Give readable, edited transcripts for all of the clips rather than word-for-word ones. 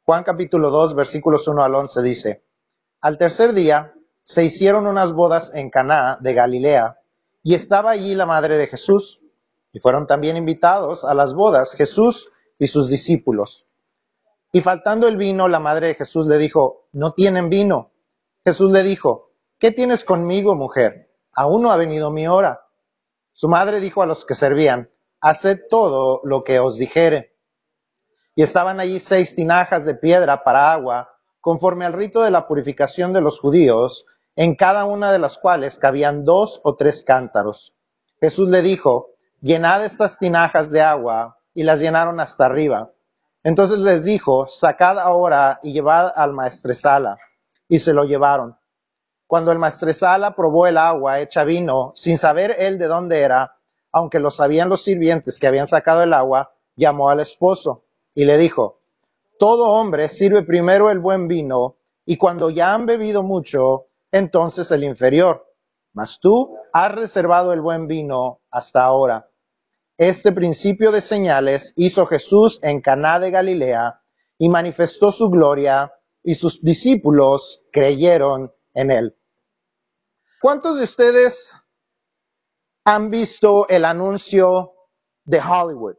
Juan capítulo 2, versículos 1 al 11 dice: Al tercer día se hicieron unas bodas en Caná de Galilea, y estaba allí la madre de Jesús, y fueron también invitados a las bodas Jesús y sus discípulos. Y faltando el vino, la madre de Jesús le dijo: No tienen vino. Jesús le dijo: ¿Qué tienes conmigo, mujer? Aún no ha venido mi hora. Su madre dijo a los que servían: Haced todo lo que os dijere. Y estaban allí 6 tinajas de piedra para agua, conforme al rito de la purificación de los judíos, en cada una de las cuales cabían 2 o 3 cántaros. Jesús le dijo: Llenad estas tinajas de agua, y las llenaron hasta arriba. Entonces les dijo: Sacad ahora y llevad al maestresala. Y se lo llevaron. Cuando el maestresala probó el agua hecha vino, sin saber él de dónde era, aunque lo sabían los sirvientes que habían sacado el agua, llamó al esposo y le dijo: Todo hombre sirve primero el buen vino, y cuando ya han bebido mucho, entonces el inferior. Mas tú has reservado el buen vino hasta ahora. Este principio de señales hizo Jesús en Caná de Galilea, y manifestó su gloria, y sus discípulos creyeron en él. ¿Cuántos de ustedes han visto el anuncio de Hollywood?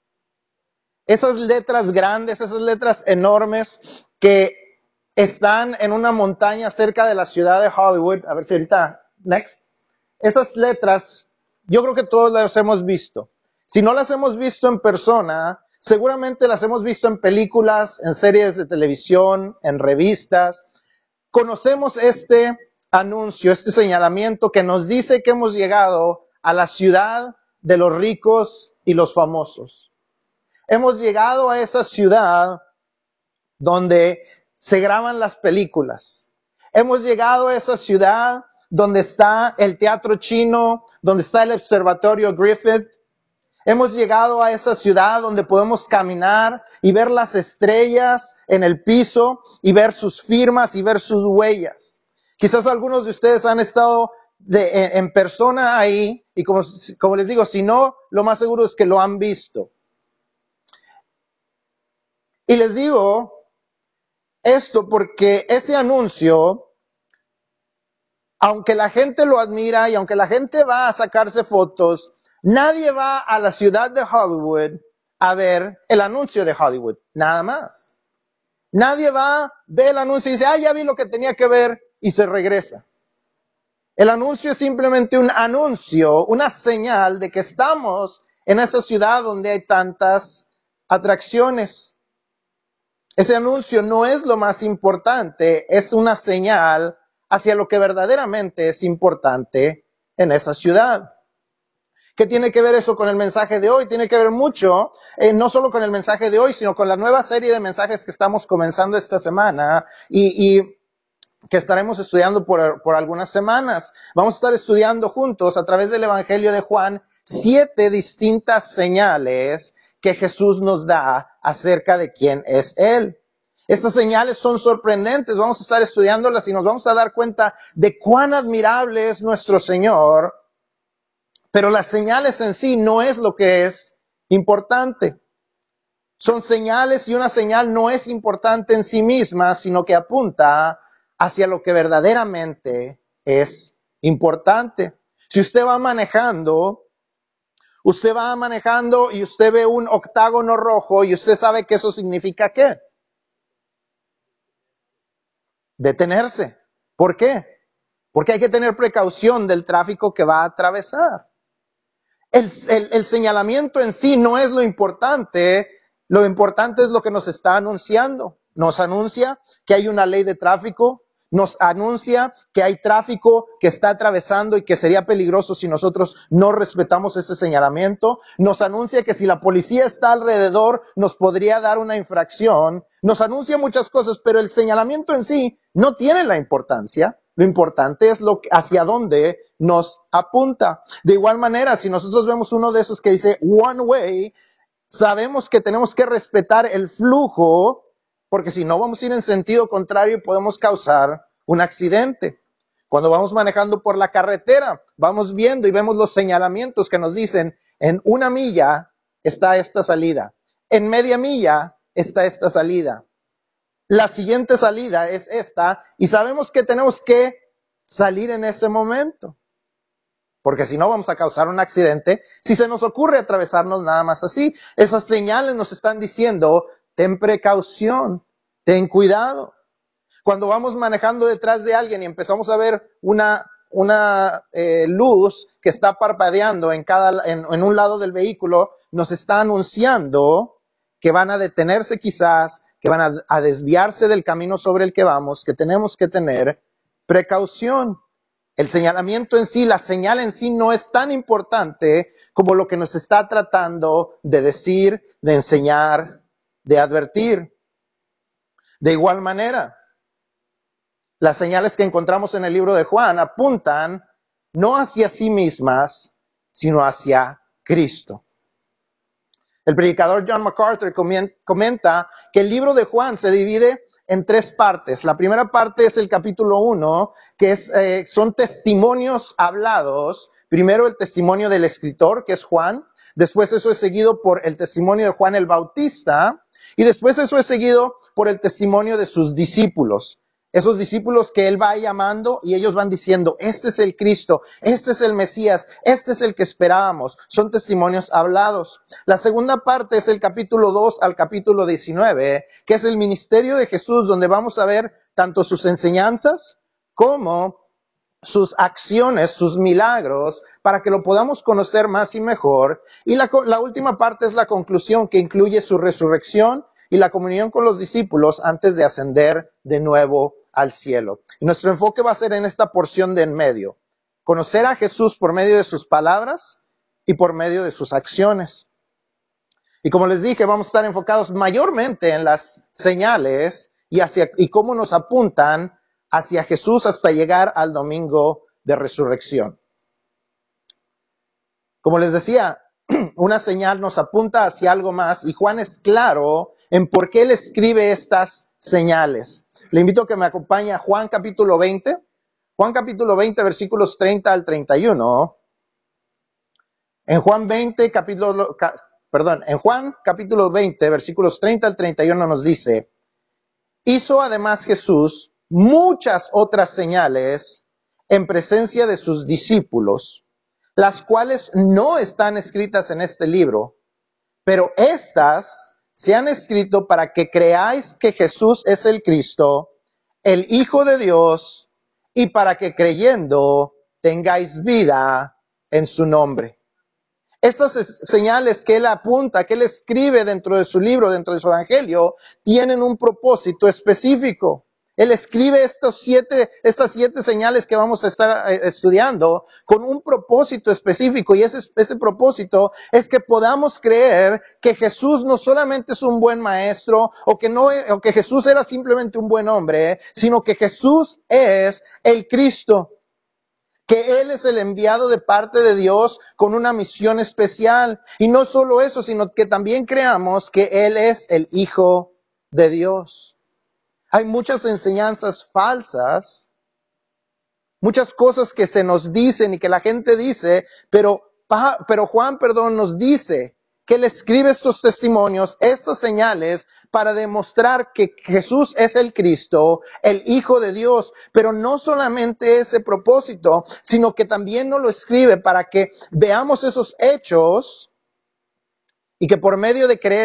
Esas letras grandes, esas letras enormes que están en una montaña cerca de la ciudad de Hollywood. A ver si ahorita, next. Esas letras, yo creo que todos las hemos visto. Si no las hemos visto en persona, seguramente las hemos visto en películas, en series de televisión, en revistas. Conocemos este anuncio, este señalamiento que nos dice que hemos llegado a la ciudad de los ricos y los famosos. Hemos llegado a esa ciudad donde se graban las películas. Hemos llegado a esa ciudad donde está el teatro chino, donde está el observatorio Griffith. Hemos llegado a esa ciudad donde podemos caminar y ver las estrellas en el piso y ver sus firmas y ver sus huellas. Quizás algunos de ustedes han estado en persona ahí y como les digo, si no, lo más seguro es que lo han visto. Y les digo esto porque ese anuncio, aunque la gente lo admira y aunque la gente va a sacarse fotos, nadie va a la ciudad de Hollywood a ver el anuncio de Hollywood, nada más. Nadie va, ve el anuncio y dice: ya vi lo que tenía que ver, y se regresa. El anuncio es simplemente un anuncio, una señal de que estamos en esa ciudad donde hay tantas atracciones. Ese anuncio no es lo más importante, es una señal hacia lo que verdaderamente es importante en esa ciudad. ¿Qué tiene que ver eso con el mensaje de hoy? Tiene que ver mucho, no solo con el mensaje de hoy, sino con la nueva serie de mensajes que estamos comenzando esta semana y que estaremos estudiando por algunas semanas. Vamos a estar estudiando juntos a través del Evangelio de Juan 7 distintas señales que Jesús nos da acerca de quién es Él. Estas señales son sorprendentes, vamos a estar estudiándolas y nos vamos a dar cuenta de cuán admirable es nuestro Señor, pero las señales en sí no es lo que es importante. Son señales y una señal no es importante en sí misma, sino que apunta hacia lo que verdaderamente es importante. Si usted va manejando y usted ve un octágono rojo y usted sabe que eso significa ¿qué? Detenerse. ¿Por qué? Porque hay que tener precaución del tráfico que va a atravesar. El señalamiento en sí no es lo importante es lo que nos está anunciando. Nos anuncia que hay una ley de tráfico, nos anuncia que hay tráfico que está atravesando y que sería peligroso si nosotros no respetamos ese señalamiento. Nos anuncia que si la policía está alrededor nos podría dar una infracción. Nos anuncia muchas cosas, pero el señalamiento en sí no tiene la importancia. Lo importante es hacia dónde nos apunta. De igual manera, si nosotros vemos uno de esos que dice one way, sabemos que tenemos que respetar el flujo, porque si no vamos a ir en sentido contrario y podemos causar un accidente. Cuando vamos manejando por la carretera, vamos viendo y vemos los señalamientos que nos dicen: en 1 milla está esta salida, en media milla está esta salida. la siguiente salida es esta y sabemos que tenemos que salir en ese momento. Porque si no vamos a causar un accidente, si se nos ocurre atravesarnos nada más así. Esas señales nos están diciendo, ten precaución, ten cuidado. Cuando vamos manejando detrás de alguien y empezamos a ver una luz que está parpadeando en un lado del vehículo, nos está anunciando que van a detenerse quizás, que van a desviarse del camino sobre el que vamos, que tenemos que tener precaución. El señalamiento en sí, la señal en sí no es tan importante como lo que nos está tratando de decir, de enseñar, de advertir. De igual manera, las señales que encontramos en el libro de Juan apuntan no hacia sí mismas, sino hacia Cristo. El predicador John MacArthur comenta que el libro de Juan se divide en 3 partes. La primera parte es el capítulo 1, que son testimonios hablados. Primero el testimonio del escritor, que es Juan. Después eso es seguido por el testimonio de Juan el Bautista. Y después eso es seguido por el testimonio de sus discípulos. Esos discípulos que él va llamando y ellos van diciendo, este es el Cristo, este es el Mesías, este es el que esperábamos. Son testimonios hablados. La segunda parte es el capítulo 2 al capítulo 19, que es el ministerio de Jesús, donde vamos a ver tanto sus enseñanzas como sus acciones, sus milagros, para que lo podamos conocer más y mejor. Y la última parte es la conclusión, que incluye su resurrección y la comunión con los discípulos antes de ascender de nuevo al cielo. Y nuestro enfoque va a ser en esta porción de en medio. Conocer a Jesús por medio de sus palabras y por medio de sus acciones. Y como les dije, vamos a estar enfocados mayormente en las señales y cómo nos apuntan hacia Jesús hasta llegar al domingo de resurrección. Como les decía, una señal nos apunta hacia algo más y Juan es claro en por qué él escribe estas señales. Le invito a que me acompañe a Juan capítulo 20. Juan capítulo 20, versículos 30 al 31. En Juan capítulo 20, versículos 30 al 31 nos dice, hizo además Jesús muchas otras señales en presencia de sus discípulos, las cuales no están escritas en este libro, pero estas se han escrito para que creáis que Jesús es el Cristo, el Hijo de Dios, y para que creyendo tengáis vida en su nombre. Estas señales que él apunta, que él escribe dentro de su libro, dentro de su evangelio, tienen un propósito específico. Él escribe estas 7 señales que vamos a estar estudiando con un propósito específico, y ese propósito es que podamos creer que Jesús no solamente es un buen maestro o que Jesús era simplemente un buen hombre, sino que Jesús es el Cristo. Que Él es el enviado de parte de Dios con una misión especial. Y no solo eso, sino que también creamos que Él es el Hijo de Dios. Hay muchas enseñanzas falsas, muchas cosas que se nos dicen y que la gente dice, pero Juan, nos dice que él escribe estos testimonios, estas señales, para demostrar que Jesús es el Cristo, el Hijo de Dios. Pero no solamente ese propósito, sino que también nos lo escribe para que veamos esos hechos y que por medio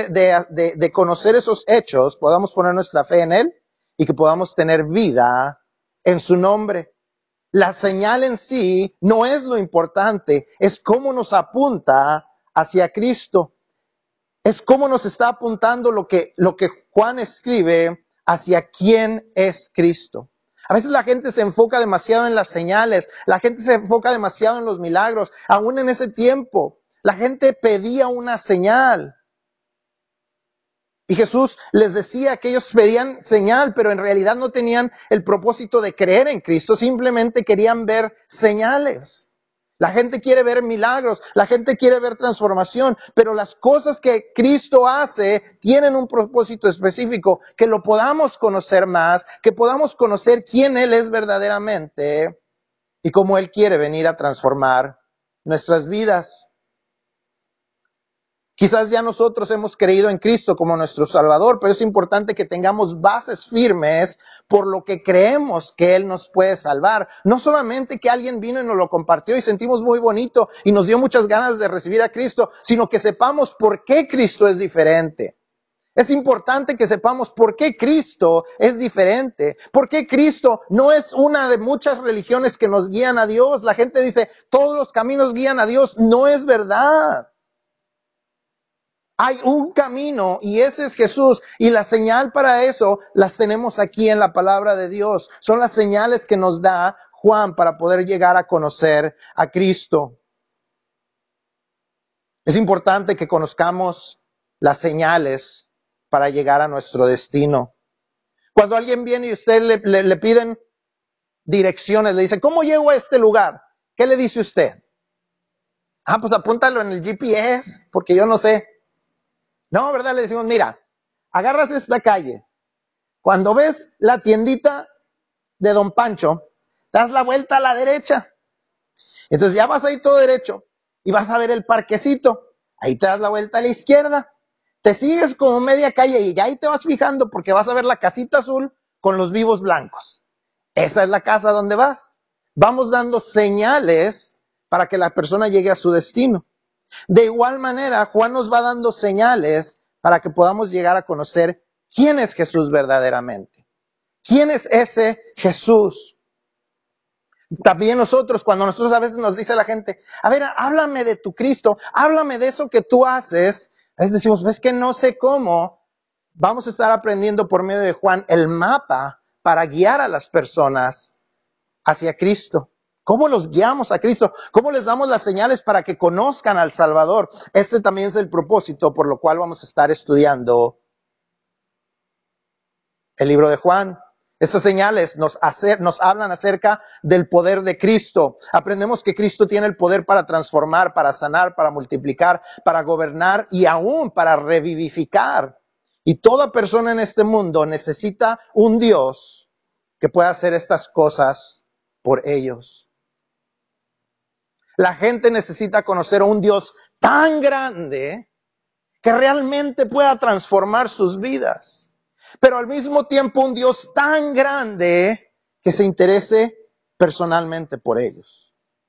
de conocer esos hechos podamos poner nuestra fe en Él y que podamos tener vida en su nombre. La señal en sí no es lo importante, es cómo nos apunta hacia Cristo. Es cómo nos está apuntando lo que Juan escribe hacia quién es Cristo. A veces la gente se enfoca demasiado en las señales, la gente se enfoca demasiado en los milagros. Aún en ese tiempo, la gente pedía una señal. Y Jesús les decía que ellos pedían señal, pero en realidad no tenían el propósito de creer en Cristo, simplemente querían ver señales. La gente quiere ver milagros, la gente quiere ver transformación, pero las cosas que Cristo hace tienen un propósito específico, que lo podamos conocer más, que podamos conocer quién Él es verdaderamente y cómo Él quiere venir a transformar nuestras vidas. Quizás ya nosotros hemos creído en Cristo como nuestro Salvador, pero es importante que tengamos bases firmes por lo que creemos que Él nos puede salvar. No solamente que alguien vino y nos lo compartió y sentimos muy bonito y nos dio muchas ganas de recibir a Cristo, sino que sepamos por qué Cristo es diferente. Es importante que sepamos por qué Cristo es diferente, por qué Cristo no es una de muchas religiones que nos guían a Dios. La gente dice, todos los caminos guían a Dios. No es verdad. Hay un camino y ese es Jesús, y la señal para eso las tenemos aquí en la palabra de Dios. Son las señales que nos da Juan para poder llegar a conocer a Cristo. Es importante que conozcamos las señales para llegar a nuestro destino. Cuando alguien viene y usted le piden direcciones, le dice, ¿cómo llego a este lugar? ¿Qué le dice usted? Pues apúntalo en el GPS, porque yo no sé. No, ¿verdad? Le decimos, mira, agarras esta calle. Cuando ves la tiendita de Don Pancho, das la vuelta a la derecha. Entonces ya vas ahí todo derecho y vas a ver el parquecito. Ahí te das la vuelta a la izquierda. Te sigues como media calle y ya ahí te vas fijando porque vas a ver la casita azul con los vivos blancos. Esa es la casa donde vas. Vamos dando señales para que la persona llegue a su destino. De igual manera, Juan nos va dando señales para que podamos llegar a conocer quién es Jesús verdaderamente. ¿Quién es ese Jesús? También cuando nosotros a veces nos dice la gente, a ver, háblame de tu Cristo, háblame de eso que tú haces. A veces decimos, ves que no sé cómo. Vamos a estar aprendiendo por medio de Juan el mapa para guiar a las personas hacia Cristo. ¿Cómo los guiamos a Cristo? ¿Cómo les damos las señales para que conozcan al Salvador? Este también es el propósito por lo cual vamos a estar estudiando el libro de Juan. Estas señales nos hablan acerca del poder de Cristo. Aprendemos que Cristo tiene el poder para transformar, para sanar, para multiplicar, para gobernar y aún para revivificar. Y toda persona en este mundo necesita un Dios que pueda hacer estas cosas por ellos. La gente necesita conocer a un Dios tan grande que realmente pueda transformar sus vidas. Pero al mismo tiempo un Dios tan grande que se interese personalmente por ellos.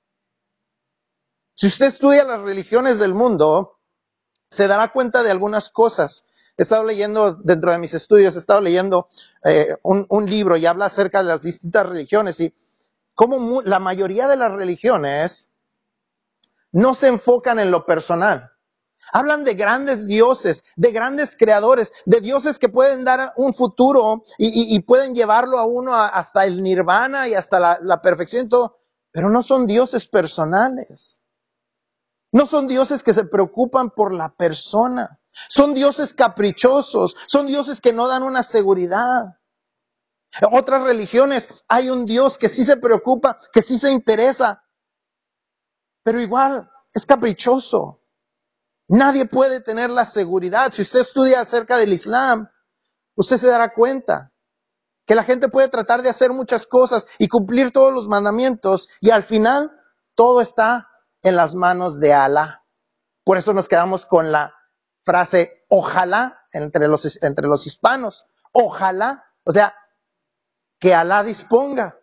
Si usted estudia las religiones del mundo, se dará cuenta de algunas cosas. He estado leyendo, dentro de mis estudios, un libro y habla acerca de las distintas religiones y cómo la mayoría de las religiones no se enfocan en lo personal. Hablan de grandes dioses, de grandes creadores, de dioses que pueden dar un futuro y pueden llevarlo a uno hasta el nirvana y hasta la perfección y todo, pero no son dioses personales. No son dioses que se preocupan por la persona. Son dioses caprichosos, son dioses que no dan una seguridad. En otras religiones hay un Dios que sí se preocupa, que sí se interesa, pero igual es caprichoso. Nadie puede tener la seguridad. Si usted estudia acerca del Islam, usted se dará cuenta que la gente puede tratar de hacer muchas cosas y cumplir todos los mandamientos y al final todo está en las manos de Alá. Por eso nos quedamos con la frase ojalá entre los hispanos. Ojalá, o sea, que Alá disponga.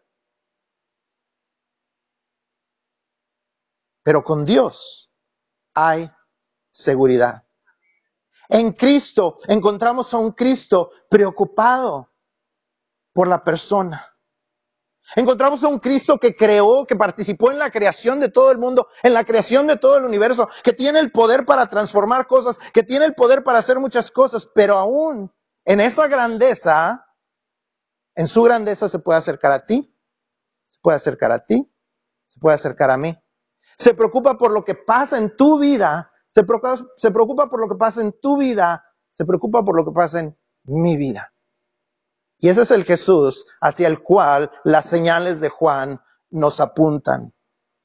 Pero con Dios hay seguridad. En Cristo encontramos a un Cristo preocupado por la persona. Encontramos a un Cristo que creó, que participó en la creación de todo el mundo, en la creación de todo el universo, que tiene el poder para transformar cosas, que tiene el poder para hacer muchas cosas, pero aún en esa grandeza, en su grandeza se puede acercar a ti, se puede acercar a ti, se puede acercar a mí. Se preocupa por lo que pasa en tu vida, se preocupa por lo que pasa en tu vida, se preocupa por lo que pasa en mi vida. Y ese es el Jesús hacia el cual las señales de Juan nos apuntan.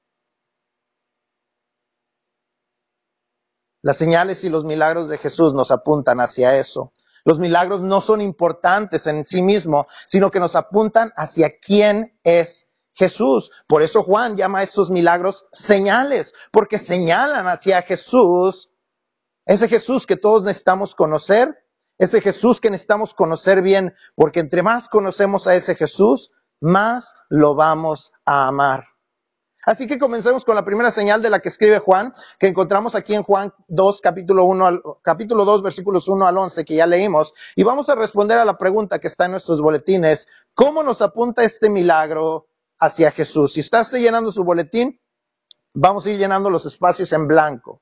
Las señales y los milagros de Jesús nos apuntan hacia eso. Los milagros no son importantes en sí mismos, sino que nos apuntan hacia quién es Jesús. Por eso Juan llama a estos milagros señales, porque señalan hacia Jesús Ese Jesús que todos necesitamos conocer, ese Jesús que necesitamos conocer bien, porque entre más conocemos a ese Jesús, más lo vamos a amar. Así que comencemos con la primera señal de la que escribe Juan, que encontramos aquí en Juan 2, capítulo 2, versículos 1 al 11, que ya leímos, y vamos a responder a la pregunta que está en nuestros boletines: ¿cómo nos apunta este milagro hacia Jesús? Si está usted llenando su boletín, vamos a ir llenando los espacios en blanco.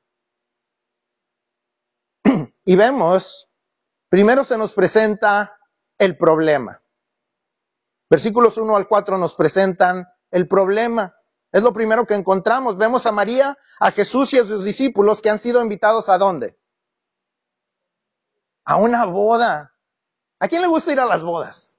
Y vemos, primero se nos presenta el problema. Versículos 1 al 4 nos presentan el problema. Es lo primero que encontramos. Vemos a María, a Jesús y a sus discípulos que han sido invitados ¿a dónde? A una boda. ¿A quién le gusta ir a las bodas?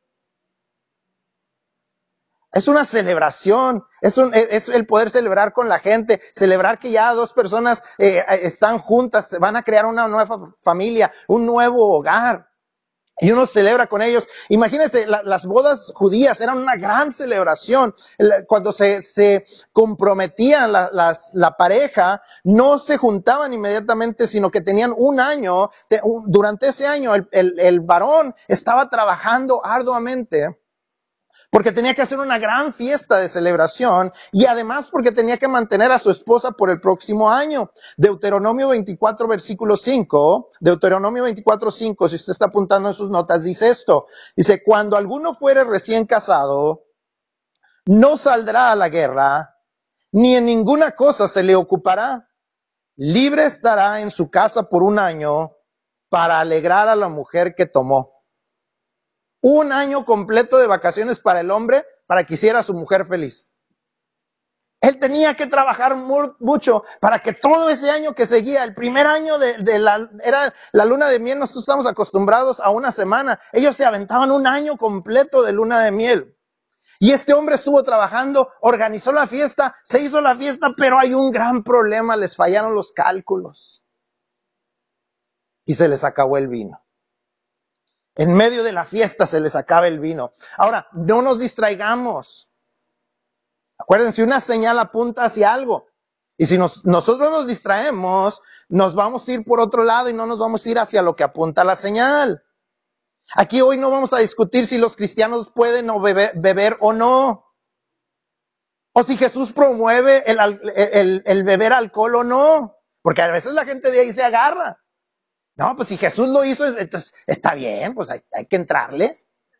Es una celebración, es el poder celebrar con la gente, celebrar que ya dos personas están juntas, van a crear una nueva familia, un nuevo hogar. Y uno celebra con ellos. Imagínense, las bodas judías eran una gran celebración. Cuando se comprometían la pareja, no se juntaban inmediatamente, sino que tenían un año. Durante ese año, el varón estaba trabajando arduamente, porque tenía que hacer una gran fiesta de celebración y además porque tenía que mantener a su esposa por el próximo año. Deuteronomio 24, versículo 5, Deuteronomio 24, 5, si usted está apuntando en sus notas, dice esto. Dice, cuando alguno fuere recién casado, no saldrá a la guerra, ni en ninguna cosa se le ocupará. Libre estará en su casa por un año para alegrar a la mujer que tomó. Un año completo de vacaciones para el hombre, para que hiciera a su mujer feliz. Él tenía que trabajar mucho para que todo ese año que seguía, el primer año era la luna de miel. Nosotros estamos acostumbrados a una semana. Ellos se aventaban un año completo de luna de miel. Y este hombre estuvo trabajando, organizó la fiesta, se hizo la fiesta, pero hay un gran problema, les fallaron los cálculos. Y se les acabó el vino. En medio de la fiesta se les acaba el vino. Ahora, no nos distraigamos. Acuérdense, una señal apunta hacia algo. Y si nosotros nos distraemos, nos vamos a ir por otro lado y no nos vamos a ir hacia lo que apunta la señal. Aquí hoy no vamos a discutir si los cristianos pueden o beber o no. O si Jesús promueve el beber alcohol o no. Porque a veces la gente de ahí se agarra. No, pues si Jesús lo hizo, entonces está bien, pues hay que entrarle.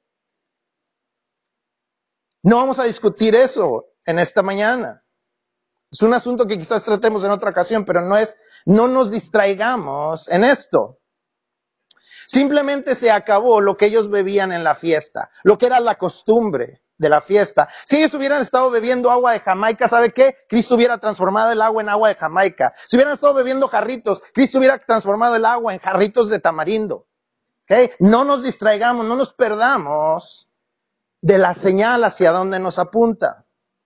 No vamos a discutir eso en esta mañana. Es un asunto que quizás tratemos en otra ocasión, pero no nos distraigamos en esto. Simplemente se acabó lo que ellos bebían en la fiesta, lo que era la costumbre de la fiesta. Si ellos hubieran estado bebiendo agua de Jamaica, ¿sabe qué? Cristo hubiera transformado el agua en agua de Jamaica. Si hubieran estado bebiendo jarritos, Cristo hubiera transformado el agua en jarritos de tamarindo. ¿Okay? No nos distraigamos, no nos perdamos de la señal hacia donde nos apunta.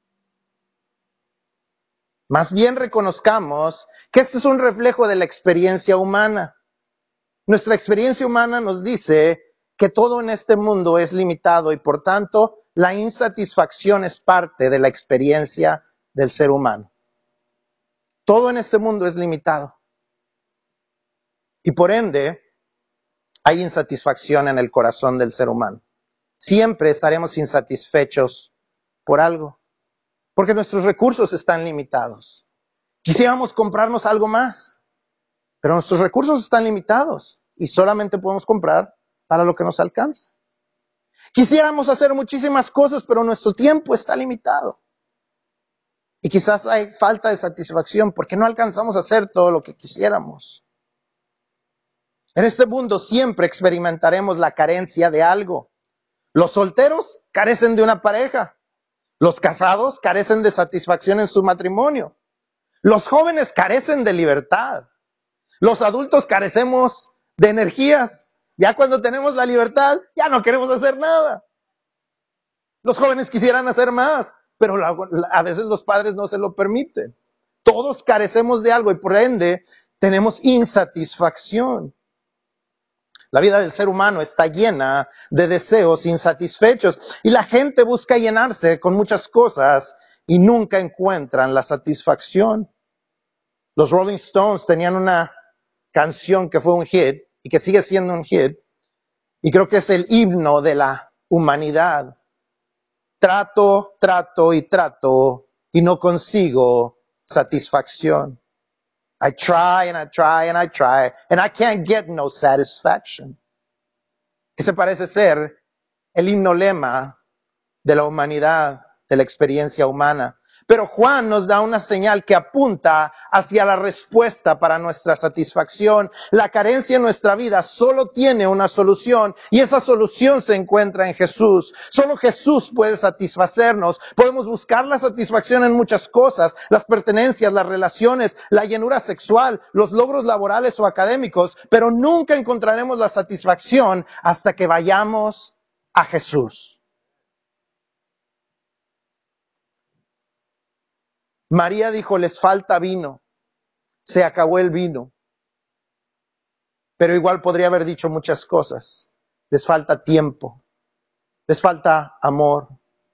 Más bien reconozcamos que este es un reflejo de la experiencia humana. Nuestra experiencia humana nos dice que todo en este mundo es limitado y por tanto la insatisfacción es parte de la experiencia del ser humano. Todo en este mundo es limitado y por ende hay insatisfacción en el corazón del ser humano. Siempre estaremos insatisfechos por algo, porque nuestros recursos están limitados. Quisiéramos comprarnos algo más, pero nuestros recursos están limitados y solamente podemos comprar para lo que nos alcanza. Quisiéramos hacer muchísimas cosas, pero nuestro tiempo está limitado. Y quizás hay falta de satisfacción porque no alcanzamos a hacer todo lo que quisiéramos. En este mundo siempre experimentaremos la carencia de algo. Los solteros carecen de una pareja. Los casados carecen de satisfacción en su matrimonio. Los jóvenes carecen de libertad. Los adultos carecemos de energías. Ya cuando tenemos la libertad, ya no queremos hacer nada. Los jóvenes quisieran hacer más, pero a veces los padres no se lo permiten. Todos carecemos de algo y por ende tenemos insatisfacción. La vida del ser humano está llena de deseos insatisfechos y la gente busca llenarse con muchas cosas y nunca encuentran la satisfacción. Los Rolling Stones tenían una canción que fue un hit y que sigue siendo un hit, y creo que es el himno de la humanidad. Trato y no consigo satisfacción. I try and I try and I try and I can't get no satisfaction. Ese parece ser el himno lema de la humanidad, de la experiencia humana. Pero Juan nos da una señal que apunta hacia la respuesta para nuestra satisfacción. La carencia en nuestra vida solo tiene una solución y esa solución se encuentra en Jesús. Solo Jesús puede satisfacernos. Podemos buscar la satisfacción en muchas cosas, las pertenencias, las relaciones, la llenura sexual, los logros laborales o académicos, pero nunca encontraremos la satisfacción hasta que vayamos a Jesús. María dijo, les falta vino, se acabó el vino. Pero igual podría haber dicho muchas cosas. Les falta tiempo, les falta amor,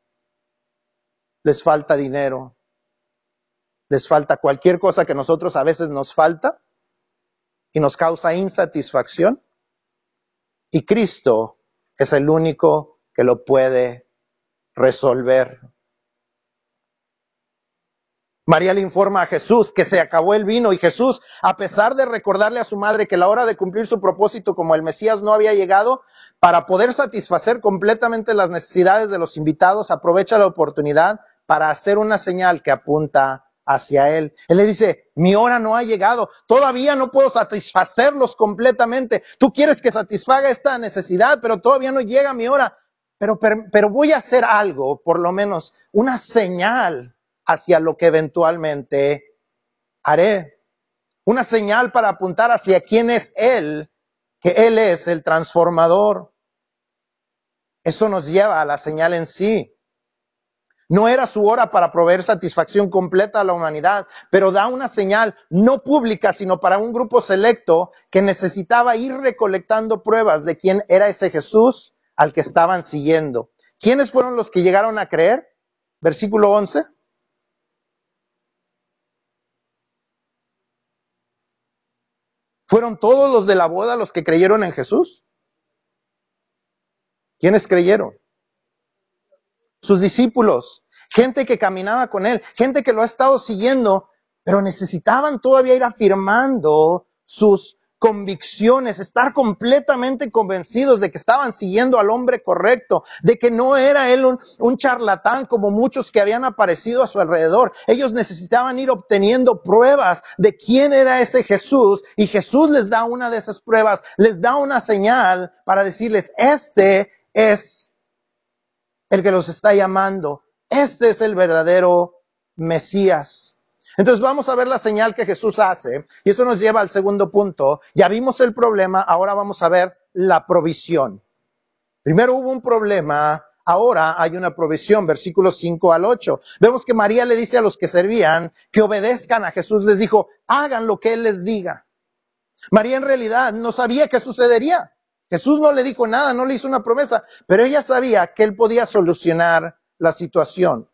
les falta dinero, les falta cualquier cosa que nosotros a veces nos falta y nos causa insatisfacción. Y Cristo es el único que lo puede resolver. María le informa a Jesús que se acabó el vino y Jesús, a pesar de recordarle a su madre que la hora de cumplir su propósito como el Mesías no había llegado, para poder satisfacer completamente las necesidades de los invitados, aprovecha la oportunidad para hacer una señal que apunta hacia él. Él le dice, mi hora no ha llegado, todavía no puedo satisfacerlos completamente. Tú quieres que satisfaga esta necesidad, pero todavía no llega mi hora. Pero voy a hacer algo, por lo menos una señal hacia lo que eventualmente haré. Una señal para apuntar hacia quién es Él, que Él es el transformador. Eso nos lleva a la señal en sí. No era su hora para proveer satisfacción completa a la humanidad, pero da una señal no pública, sino para un grupo selecto que necesitaba ir recolectando pruebas de quién era ese Jesús al que estaban siguiendo. ¿Quiénes fueron los que llegaron a creer? Versículo 11. ¿Fueron todos los de la boda los que creyeron en Jesús? ¿Quiénes creyeron? Sus discípulos, gente que caminaba con él, gente que lo ha estado siguiendo, pero necesitaban todavía ir afirmando sus convicciones, estar completamente convencidos de que estaban siguiendo al hombre correcto, de que no era él un charlatán como muchos que habían aparecido a su alrededor. Ellos necesitaban ir obteniendo pruebas de quién era ese Jesús y Jesús les da una de esas pruebas, les da una señal para decirles, este es el que los está llamando. Este es el verdadero Mesías. Entonces vamos a ver la señal que Jesús hace y eso nos lleva al segundo punto. Ya vimos el problema, ahora vamos a ver la provisión. Primero hubo un problema, ahora hay una provisión, versículos 5 al 8. Vemos que María le dice a los que servían que obedezcan a Jesús, les dijo, hagan lo que Él les diga. María en realidad no sabía qué sucedería. Jesús no le dijo nada, no le hizo una promesa, pero ella sabía que Él podía solucionar la situación.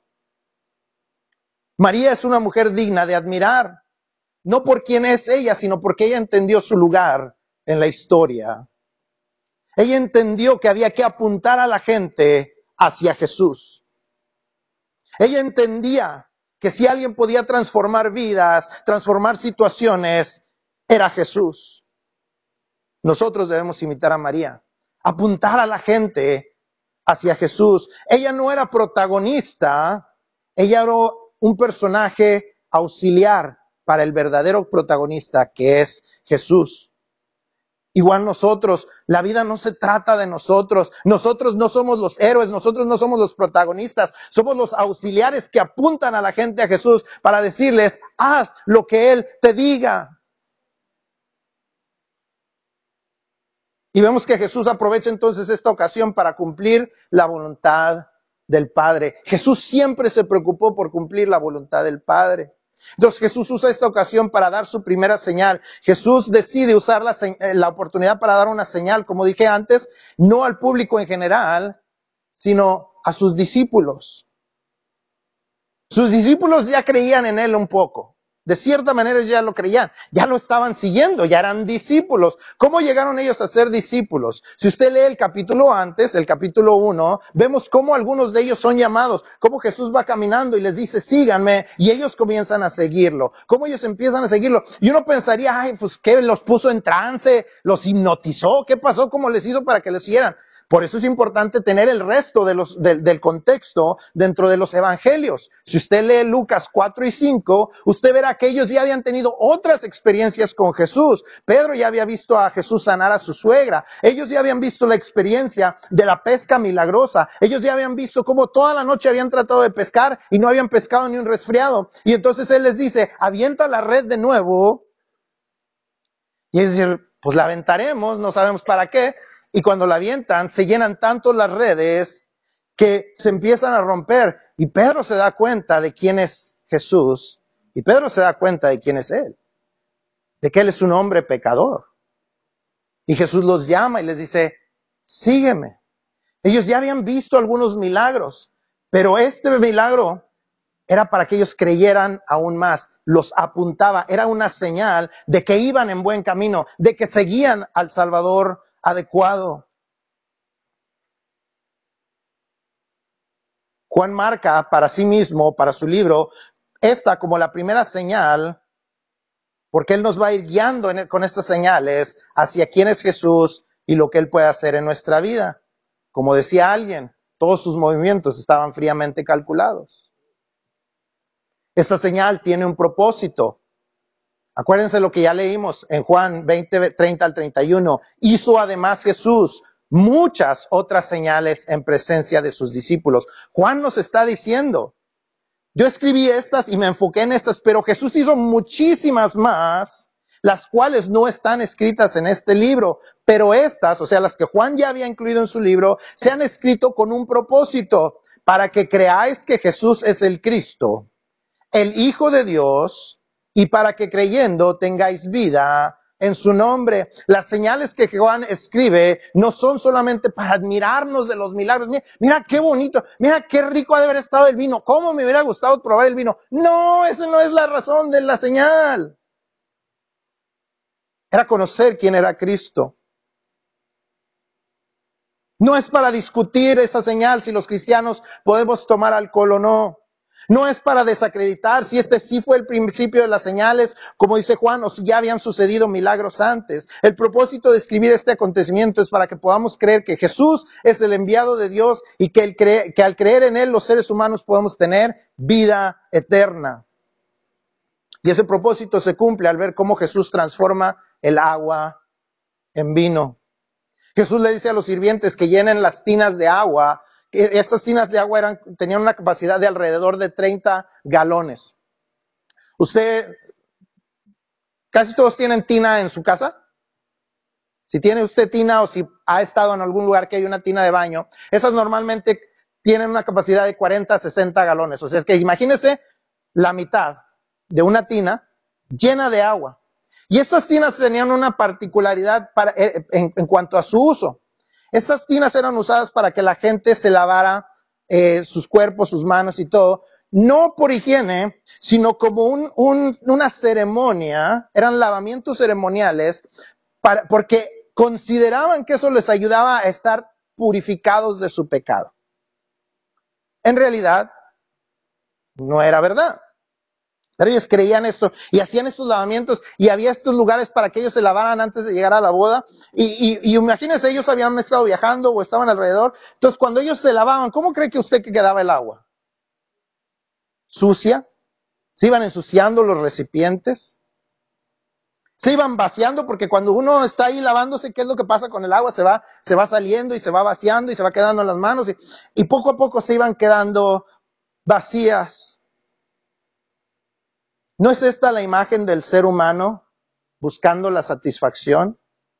María es una mujer digna de admirar, no por quién es ella, sino porque ella entendió su lugar en la historia. Ella entendió que había que apuntar a la gente hacia Jesús. Ella entendía que si alguien podía transformar vidas, transformar situaciones, era Jesús. Nosotros debemos imitar a María, apuntar a la gente hacia Jesús. Ella no era protagonista, ella era un personaje auxiliar para el verdadero protagonista que es Jesús. Igual nosotros, la vida no se trata de nosotros. Nosotros no somos los héroes, nosotros no somos los protagonistas. Somos los auxiliares que apuntan a la gente a Jesús para decirles, haz lo que Él te diga. Y vemos que Jesús aprovecha entonces esta ocasión para cumplir la voluntad del Padre. Jesús siempre se preocupó por cumplir la voluntad del Padre. Entonces Jesús usa esta ocasión para dar su primera señal. Jesús decide usar la oportunidad para dar una señal, como dije antes, no al público en general, sino a sus discípulos. Sus discípulos ya creían en Él un poco. De cierta manera ellos ya lo creían, ya lo estaban siguiendo, ya eran discípulos. ¿Cómo llegaron ellos a ser discípulos? Si usted lee el capítulo antes, el capítulo 1, vemos cómo algunos de ellos son llamados, cómo Jesús va caminando y les dice, síganme, y ellos comienzan a seguirlo. Cómo ellos empiezan a seguirlo. Y uno pensaría, ay, pues, ¿qué los puso en trance? ¿Los hipnotizó? ¿Qué pasó? ¿Cómo les hizo para que les siguieran? Por eso es importante tener el resto del contexto dentro de los evangelios. Si usted lee Lucas 4 y 5, usted verá que ellos ya habían tenido otras experiencias con Jesús. Pedro ya había visto a Jesús sanar a su suegra. Ellos ya habían visto la experiencia de la pesca milagrosa. Ellos ya habían visto cómo toda la noche habían tratado de pescar y no habían pescado ni un resfriado. Y entonces él les dice, avienta la red de nuevo. Y es decir, pues la aventaremos, no sabemos para qué. Y cuando la avientan, se llenan tanto las redes que se empiezan a romper. Y Pedro se da cuenta de quién es Jesús. Y Pedro se da cuenta de quién es Él. De que Él es un hombre pecador. Y Jesús los llama y les dice, sígueme. Ellos ya habían visto algunos milagros, pero este milagro era para que ellos creyeran aún más, los apuntaba, era una señal de que iban en buen camino, de que seguían al Salvador adecuado. Juan marca para sí mismo, para su libro, esta como la primera señal, porque él nos va a ir guiando con estas señales hacia quién es Jesús y lo que él puede hacer en nuestra vida. Como decía alguien, todos sus movimientos estaban fríamente calculados. Esta señal tiene un propósito. Acuérdense lo que ya leímos en Juan 20, 30 al 31. Hizo además Jesús muchas otras señales en presencia de sus discípulos. Juan nos está diciendo, yo escribí estas y me enfoqué en estas, pero Jesús hizo muchísimas más, las cuales no están escritas en este libro. Pero estas, o sea, las que Juan ya había incluido en su libro, se han escrito con un propósito, para que creáis que Jesús es el Cristo, el Hijo de Dios, y para que creyendo tengáis vida en su nombre. Las señales que Juan escribe no son solamente para admirarnos de los milagros. Mira, mira qué bonito, mira qué rico ha de haber estado el vino, cómo me hubiera gustado probar el vino. No, esa no es la razón de la señal. Era conocer quién era Cristo. No es para discutir esa señal si los cristianos podemos tomar alcohol o no. No es para desacreditar si este sí fue el principio de las señales, como dice Juan, o si ya habían sucedido milagros antes. El propósito de escribir este acontecimiento es para que podamos creer que Jesús es el enviado de Dios y que al creer en Él los seres humanos podemos tener vida eterna. Y ese propósito se cumple al ver cómo Jesús transforma el agua en vino. Jesús le dice a los sirvientes que llenen las tinas de agua. Estas tinas de agua tenían una capacidad de alrededor de 30 galones. Casi todos tienen tina en su casa. Si tiene usted tina o si ha estado en algún lugar que hay una tina de baño, esas normalmente tienen una capacidad de 40 a 60 galones. O sea, es que imagínese la mitad de una tina llena de agua. Y esas tinas tenían una particularidad en cuanto a su uso. Estas tinas eran usadas para que la gente se lavara sus cuerpos, sus manos y todo, no por higiene, sino como una ceremonia, eran lavamientos ceremoniales, porque consideraban que eso les ayudaba a estar purificados de su pecado. En realidad, no era verdad. Pero ellos creían esto y hacían estos lavamientos y había estos lugares para que ellos se lavaran antes de llegar a la boda. Y imagínense, ellos habían estado viajando o estaban alrededor. Entonces, cuando ellos se lavaban, ¿cómo cree que usted que quedaba el agua? ¿Sucia? ¿Se iban ensuciando los recipientes? Se iban vaciando porque cuando uno está ahí lavándose, ¿qué es lo que pasa con el agua? Se va saliendo y se va vaciando y se va quedando en las manos y poco a poco se iban quedando vacías. ¿No es esta la imagen del ser humano buscando la satisfacción?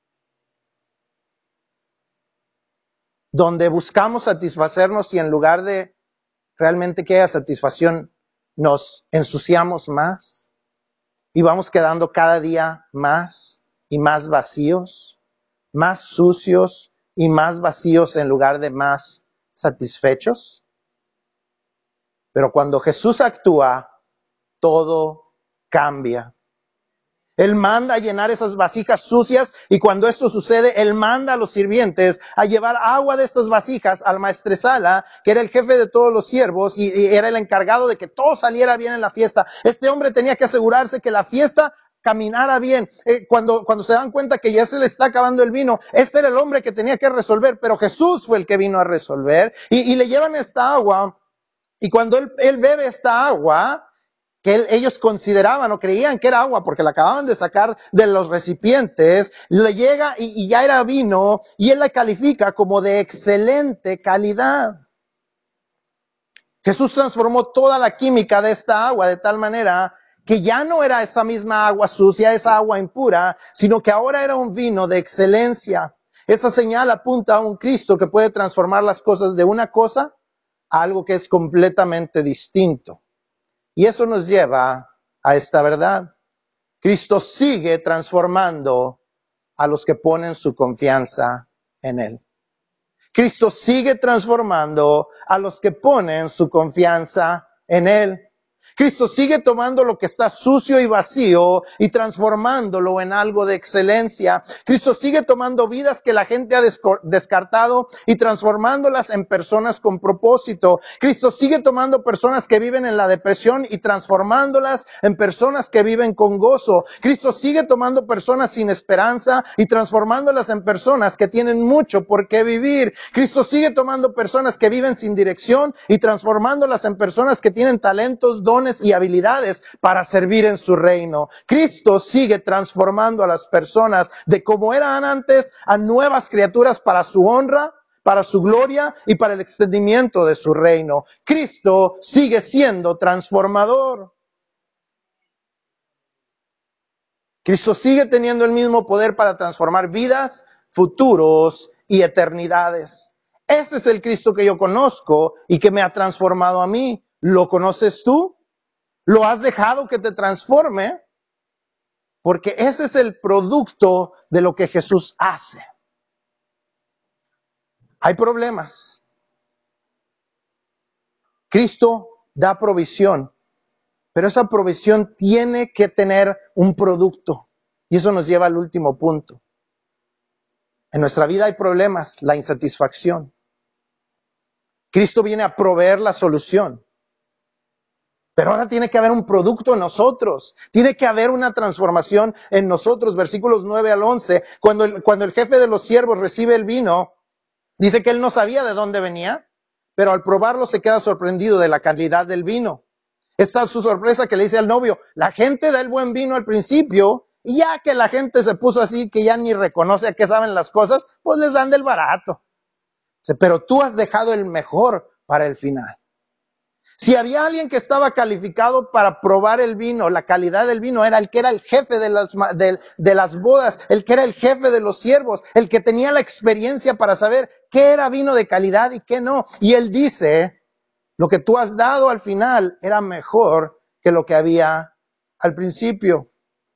Donde buscamos satisfacernos y en lugar de realmente que haya satisfacción, nos ensuciamos más y vamos quedando cada día más y más vacíos, más sucios y más vacíos en lugar de más satisfechos. Pero cuando Jesús actúa, todo cambia. Él manda a llenar esas vasijas sucias y cuando esto sucede, Él manda a los sirvientes a llevar agua de estas vasijas al maestresala, que era el jefe de todos los siervos y era el encargado de que todo saliera bien en la fiesta. Este hombre tenía que asegurarse que la fiesta caminara bien. Cuando se dan cuenta que ya se le está acabando el vino, este era el hombre que tenía que resolver, pero Jesús fue el que vino a resolver y le llevan esta agua y cuando él bebe esta agua, que ellos consideraban o creían que era agua porque la acababan de sacar de los recipientes, le llega y ya era vino y él la califica como de excelente calidad. Jesús transformó toda la química de esta agua de tal manera que ya no era esa misma agua sucia, esa agua impura, sino que ahora era un vino de excelencia. Esa señal apunta a un Cristo que puede transformar las cosas de una cosa a algo que es completamente distinto. Y eso nos lleva a esta verdad. Cristo sigue transformando a los que ponen su confianza en Él. Cristo sigue transformando a los que ponen su confianza en Él. Cristo sigue tomando lo que está sucio y vacío y transformándolo en algo de excelencia. Cristo sigue tomando vidas que la gente ha descartado y transformándolas en personas con propósito. Cristo sigue tomando personas que viven en la depresión y transformándolas en personas que viven con gozo. Cristo sigue tomando personas sin esperanza y transformándolas en personas que tienen mucho por qué vivir. Cristo sigue tomando personas que viven sin dirección y transformándolas en personas que tienen talentos, dones y habilidades para servir en su reino. Cristo sigue transformando a las personas de como eran antes a nuevas criaturas para su honra, para su gloria y para el extendimiento de su reino. Cristo sigue siendo transformador. Cristo sigue teniendo el mismo poder para transformar vidas, futuros y eternidades. Ese es el Cristo que yo conozco y que me ha transformado a mí. ¿Lo conoces tú? ¿Lo has dejado que te transforme? Porque ese es el producto de lo que Jesús hace. Hay problemas. Cristo da provisión, pero esa provisión tiene que tener un producto. Y eso nos lleva al último punto. En nuestra vida hay problemas, la insatisfacción. Cristo viene a proveer la solución. Pero ahora tiene que haber un producto en nosotros. Tiene que haber una transformación en nosotros. Versículos 9 al 11. Cuando el jefe de los siervos recibe el vino, dice que él no sabía de dónde venía, pero al probarlo se queda sorprendido de la calidad del vino. Está su sorpresa que le dice al novio, la gente da el buen vino al principio, y ya que la gente se puso así, que ya ni reconoce a qué saben las cosas, pues les dan del barato. Dice, pero tú has dejado el mejor para el final. Si había alguien que estaba calificado para probar el vino, la calidad del vino, era el que era el jefe de las bodas, el que era el jefe de los siervos, el que tenía la experiencia para saber qué era vino de calidad y qué no. Y él dice, lo que tú has dado al final era mejor que lo que había al principio.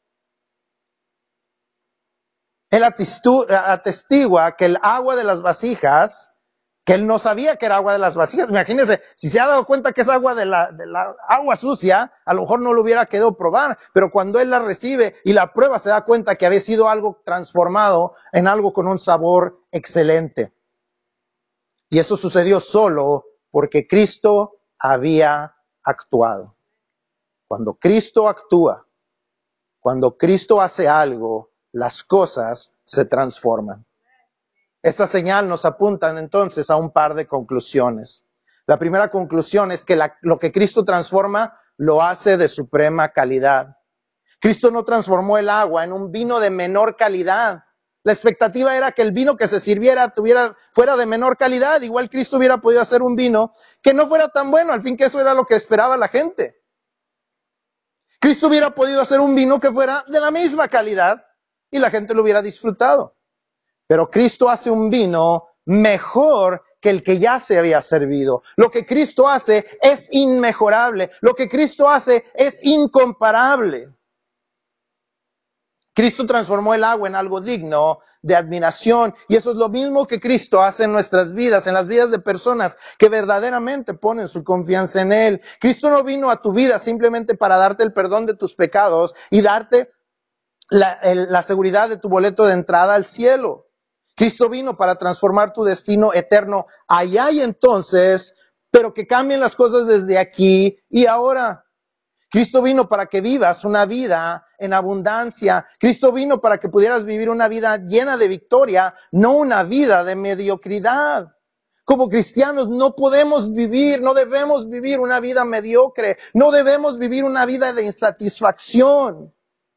Él atestigua que el agua de las vasijas, que él no sabía que era agua de las vasijas. Imagínense, si se ha dado cuenta que es agua de la agua sucia, a lo mejor no lo hubiera querido probar, pero cuando él la recibe y la prueba se da cuenta que había sido algo transformado en algo con un sabor excelente. Y eso sucedió solo porque Cristo había actuado. Cuando Cristo actúa, cuando Cristo hace algo, las cosas se transforman. Esta señal nos apunta entonces a un par de conclusiones. La primera conclusión es que lo que Cristo transforma lo hace de suprema calidad. Cristo no transformó el agua en un vino de menor calidad. La expectativa era que el vino que se sirviera fuera de menor calidad. Igual Cristo hubiera podido hacer un vino que no fuera tan bueno. Al fin que eso era lo que esperaba la gente. Cristo hubiera podido hacer un vino que fuera de la misma calidad y la gente lo hubiera disfrutado. Pero Cristo hace un vino mejor que el que ya se había servido. Lo que Cristo hace es inmejorable. Lo que Cristo hace es incomparable. Cristo transformó el agua en algo digno de admiración. Y eso es lo mismo que Cristo hace en nuestras vidas, en las vidas de personas que verdaderamente ponen su confianza en Él. Cristo no vino a tu vida simplemente para darte el perdón de tus pecados y darte la seguridad de tu boleto de entrada al cielo. Cristo vino para transformar tu destino eterno allá y entonces, pero que cambien las cosas desde aquí y ahora. Cristo vino para que vivas una vida en abundancia. Cristo vino para que pudieras vivir una vida llena de victoria, no una vida de mediocridad. Como cristianos no podemos vivir, no debemos vivir una vida mediocre, no debemos vivir una vida de insatisfacción.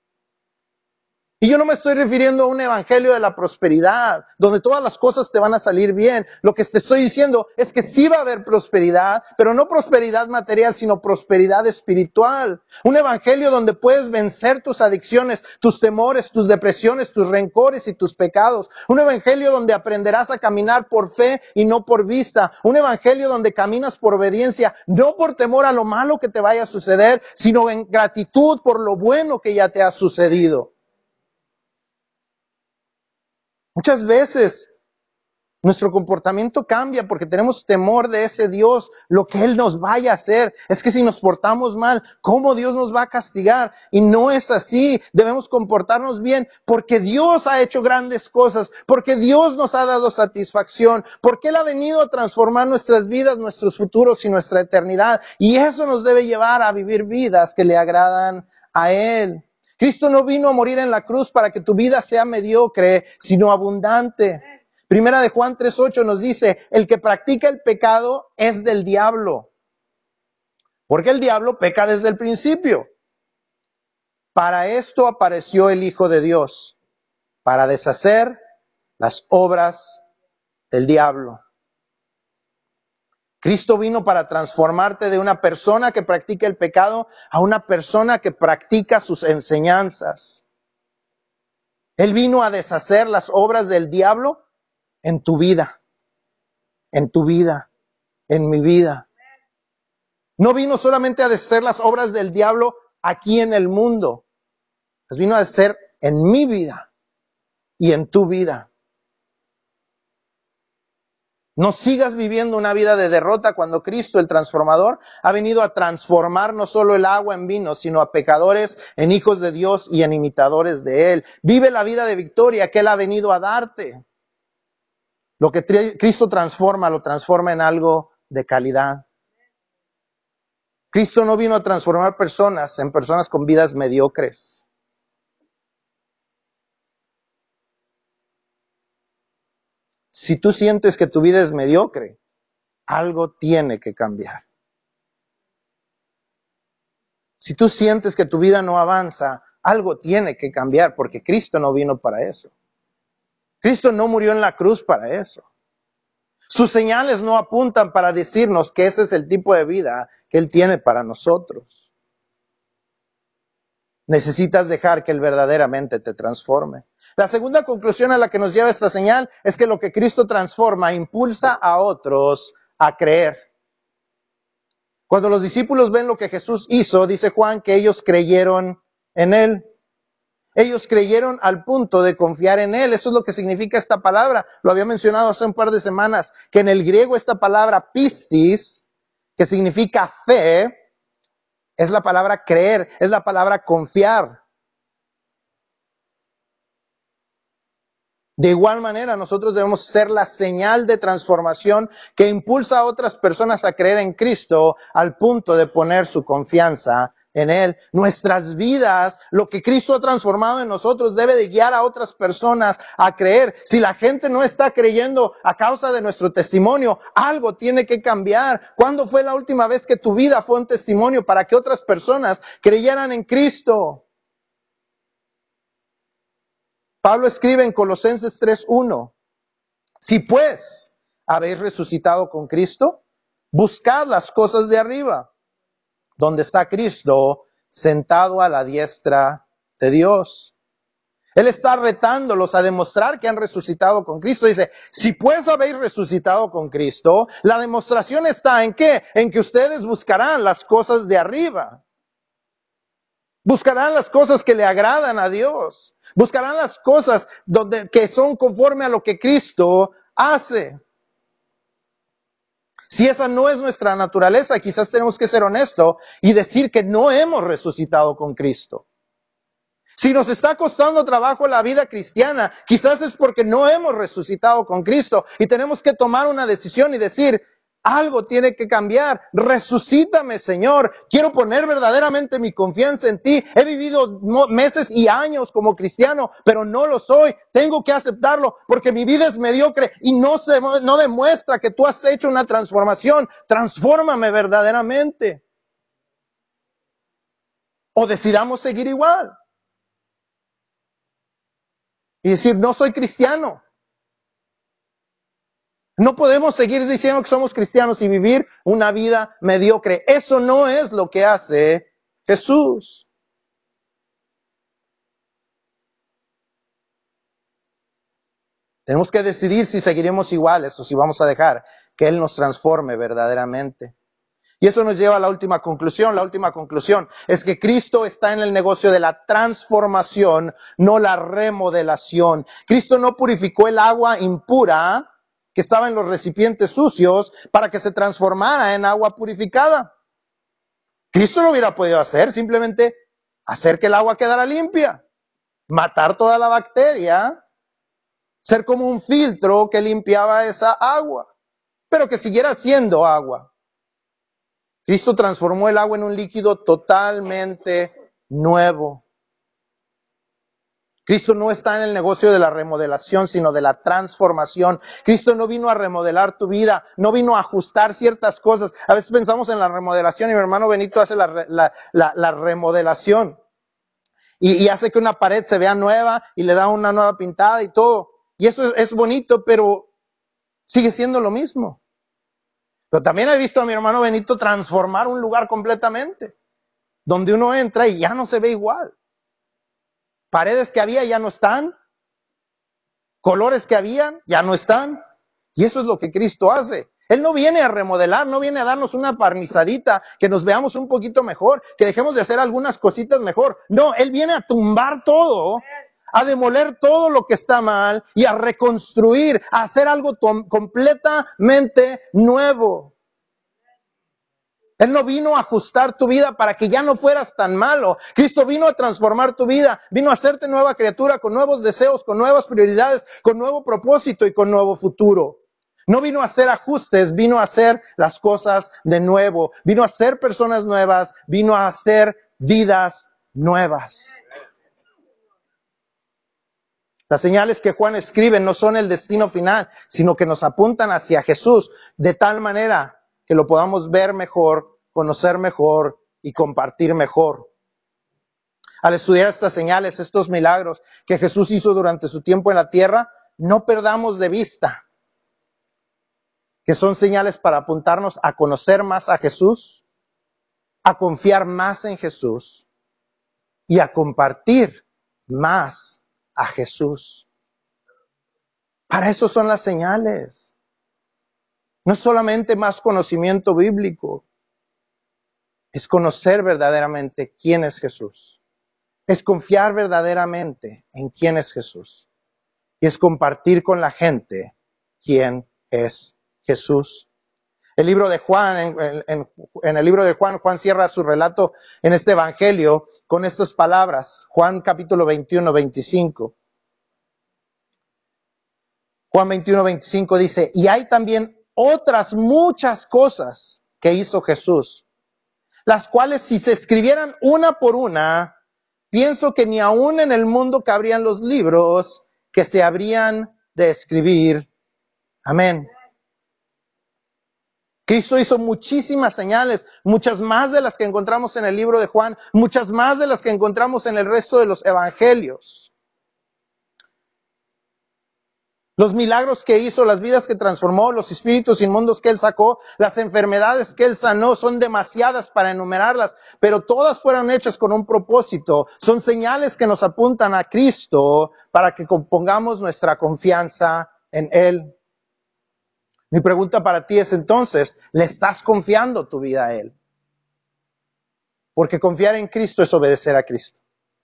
Y yo no me estoy refiriendo a un evangelio de la prosperidad, donde todas las cosas te van a salir bien. Lo que te estoy diciendo es que sí va a haber prosperidad, pero no prosperidad material, sino prosperidad espiritual. Un evangelio donde puedes vencer tus adicciones, tus temores, tus depresiones, tus rencores y tus pecados. Un evangelio donde aprenderás a caminar por fe y no por vista. Un evangelio donde caminas por obediencia, no por temor a lo malo que te vaya a suceder, sino en gratitud por lo bueno que ya te ha sucedido. Muchas veces nuestro comportamiento cambia porque tenemos temor de ese Dios, lo que Él nos vaya a hacer. Es que si nos portamos mal, ¿cómo Dios nos va a castigar? Y no es así. Debemos comportarnos bien porque Dios ha hecho grandes cosas, porque Dios nos ha dado satisfacción, porque Él ha venido a transformar nuestras vidas, nuestros futuros y nuestra eternidad. Y eso nos debe llevar a vivir vidas que le agradan a Él. Cristo no vino a morir en la cruz para que tu vida sea mediocre, sino abundante. Primera de Juan 3:8 nos dice, el que practica el pecado es del diablo, porque el diablo peca desde el principio. Para esto apareció el Hijo de Dios, para deshacer las obras del diablo. Cristo vino para transformarte de una persona que practica el pecado a una persona que practica sus enseñanzas. Él vino a deshacer las obras del diablo en tu vida, en mi vida. No vino solamente a deshacer las obras del diablo aquí en el mundo, las vino a deshacer en mi vida y en tu vida. No sigas viviendo una vida de derrota cuando Cristo, el transformador, ha venido a transformar no solo el agua en vino, sino a pecadores en hijos de Dios y en imitadores de Él. Vive la vida de victoria que Él ha venido a darte. Lo que Cristo transforma, lo transforma en algo de calidad. Cristo no vino a transformar personas en personas con vidas mediocres. Si tú sientes que tu vida es mediocre, algo tiene que cambiar. Si tú sientes que tu vida no avanza, algo tiene que cambiar porque Cristo no vino para eso. Cristo no murió en la cruz para eso. Sus señales no apuntan para decirnos que ese es el tipo de vida que Él tiene para nosotros. Necesitas dejar que Él verdaderamente te transforme. La segunda conclusión a la que nos lleva esta señal es que lo que Cristo transforma impulsa a otros a creer. Cuando los discípulos ven lo que Jesús hizo, dice Juan que ellos creyeron en Él. Ellos creyeron al punto de confiar en Él. Eso es lo que significa esta palabra. Lo había mencionado hace un par de semanas, que en el griego esta palabra pistis, que significa fe, es la palabra creer, es la palabra confiar. De igual manera, nosotros debemos ser la señal de transformación que impulsa a otras personas a creer en Cristo al punto de poner su confianza en Él. Nuestras vidas, lo que Cristo ha transformado en nosotros, debe de guiar a otras personas a creer. Si la gente no está creyendo a causa de nuestro testimonio, algo tiene que cambiar. ¿Cuándo fue la última vez que tu vida fue un testimonio para que otras personas creyeran en Cristo? Pablo escribe en Colosenses 3:1, si pues habéis resucitado con Cristo, buscad las cosas de arriba, donde está Cristo sentado a la diestra de Dios. Él está retándolos a demostrar que han resucitado con Cristo. Dice, si pues habéis resucitado con Cristo, la demostración está ¿en qué? En que ustedes buscarán las cosas de arriba. Buscarán las cosas que le agradan a Dios. Buscarán las cosas que son conforme a lo que Cristo hace. Si esa no es nuestra naturaleza, quizás tenemos que ser honestos y decir que no hemos resucitado con Cristo. Si nos está costando trabajo la vida cristiana, quizás es porque no hemos resucitado con Cristo y tenemos que tomar una decisión y decir, algo tiene que cambiar. Resucítame, Señor. Quiero poner verdaderamente mi confianza en ti. He vivido meses y años como cristiano, pero no lo soy. Tengo que aceptarlo porque mi vida es mediocre y no demuestra que tú has hecho una transformación. Transfórmame verdaderamente. O decidamos seguir igual y decir, no soy cristiano. No podemos seguir diciendo que somos cristianos y vivir una vida mediocre. Eso no es lo que hace Jesús. Tenemos que decidir si seguiremos iguales o si vamos a dejar que Él nos transforme verdaderamente. Y eso nos lleva a la última conclusión. La última conclusión es que Cristo está en el negocio de la transformación, no la remodelación. Cristo no purificó el agua impura que estaba en los recipientes sucios para que se transformara en agua purificada. Cristo lo hubiera podido hacer, simplemente hacer que el agua quedara limpia, matar toda la bacteria, ser como un filtro que limpiaba esa agua, pero que siguiera siendo agua. Cristo transformó el agua en un líquido totalmente nuevo. Cristo no está en el negocio de la remodelación, sino de la transformación. Cristo no vino a remodelar tu vida, no vino a ajustar ciertas cosas. A veces pensamos en la remodelación y mi hermano Benito hace la remodelación. Y hace que una pared se vea nueva y le da una nueva pintada y todo. Y eso es bonito, pero sigue siendo lo mismo. Pero también he visto a mi hermano Benito transformar un lugar completamente, donde uno entra y ya no se ve igual. Paredes que había ya no están, colores que habían ya no están. Y eso es lo que Cristo hace. Él no viene a remodelar, no viene a darnos una barnizadita, que nos veamos un poquito mejor, que dejemos de hacer algunas cositas mejor. No, Él viene a tumbar todo, a demoler todo lo que está mal y a reconstruir, a hacer algo completamente nuevo. Él no vino a ajustar tu vida para que ya no fueras tan malo. Cristo vino a transformar tu vida, vino a hacerte nueva criatura con nuevos deseos, con nuevas prioridades, con nuevo propósito y con nuevo futuro. No vino a hacer ajustes, vino a hacer las cosas de nuevo. Vino a ser personas nuevas, vino a hacer vidas nuevas. Las señales que Juan escribe no son el destino final, sino que nos apuntan hacia Jesús, de tal manera que lo podamos ver mejor, conocer mejor y compartir mejor. Al estudiar estas señales, estos milagros que Jesús hizo durante su tiempo en la tierra, no perdamos de vista que son señales para apuntarnos a conocer más a Jesús, a confiar más en Jesús y a compartir más a Jesús. Para eso son las señales. No es solamente más conocimiento bíblico, es conocer verdaderamente quién es Jesús. Es confiar verdaderamente en quién es Jesús. Y es compartir con la gente quién es Jesús. El libro de Juan, en el libro de Juan, Juan cierra su relato en este evangelio con estas palabras. Juan capítulo 21, 25. Juan 21, 25 dice, y hay también otras muchas cosas que hizo Jesús, las cuales si se escribieran una por una, pienso que ni aún en el mundo cabrían los libros que se habrían de escribir. Amén. Cristo hizo muchísimas señales, muchas más de las que encontramos en el libro de Juan, muchas más de las que encontramos en el resto de los evangelios. Los milagros que hizo, las vidas que transformó, los espíritus inmundos que Él sacó, las enfermedades que Él sanó, son demasiadas para enumerarlas, pero todas fueron hechas con un propósito. Son señales que nos apuntan a Cristo para que pongamos nuestra confianza en Él. Mi pregunta para ti es entonces, ¿le estás confiando tu vida a Él? Porque confiar en Cristo es obedecer a Cristo.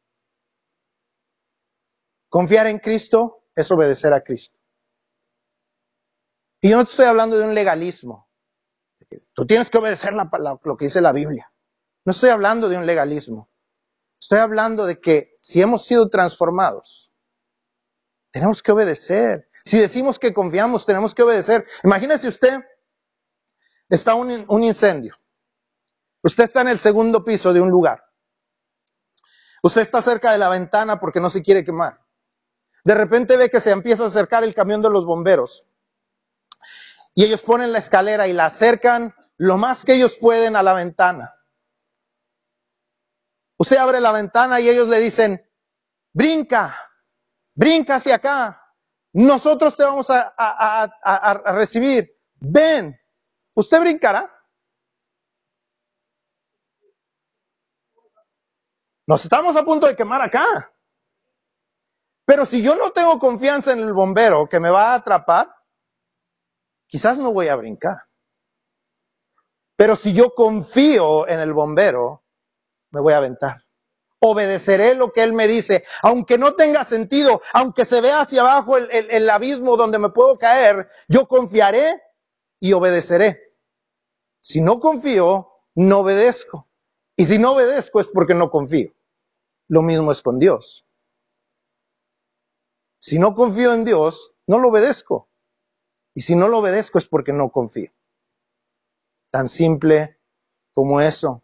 Confiar en Cristo es obedecer a Cristo. Y yo no te estoy hablando de un legalismo. Tú tienes que obedecer lo que dice la Biblia. No estoy hablando de un legalismo. Estoy hablando de que si hemos sido transformados, tenemos que obedecer. Si decimos que confiamos, tenemos que obedecer. Imagínese usted, está un incendio. Usted está en el segundo piso de un lugar. Usted está cerca de la ventana porque no se quiere quemar. De repente ve que se empieza a acercar el camión de los bomberos. Y ellos ponen la escalera y la acercan lo más que ellos pueden a la ventana. Usted abre la ventana y ellos le dicen, brinca hacia acá. Nosotros te vamos a recibir. Ven, ¿usted brincará? Nos estamos a punto de quemar acá. Pero si yo no tengo confianza en el bombero que me va a atrapar, quizás no voy a brincar. Pero si yo confío en el bombero, me voy a aventar. Obedeceré lo que él me dice, aunque no tenga sentido, aunque se vea hacia abajo el abismo donde me puedo caer, yo confiaré y obedeceré. Si no confío, no obedezco. Y si no obedezco es porque no confío. Lo mismo es con Dios. Si no confío en Dios, no lo obedezco. Y si no lo obedezco es porque no confío. Tan simple como eso.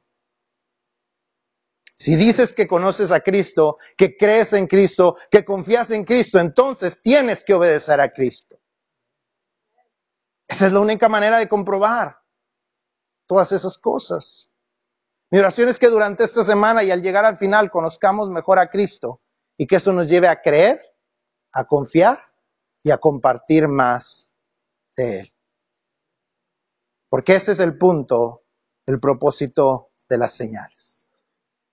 Si dices que conoces a Cristo, que crees en Cristo, que confías en Cristo, entonces tienes que obedecer a Cristo. Esa es la única manera de comprobar todas esas cosas. Mi oración es que durante esta semana y al llegar al final conozcamos mejor a Cristo y que eso nos lleve a creer, a confiar y a compartir más de Él. Porque ese es el punto, el propósito de las señales.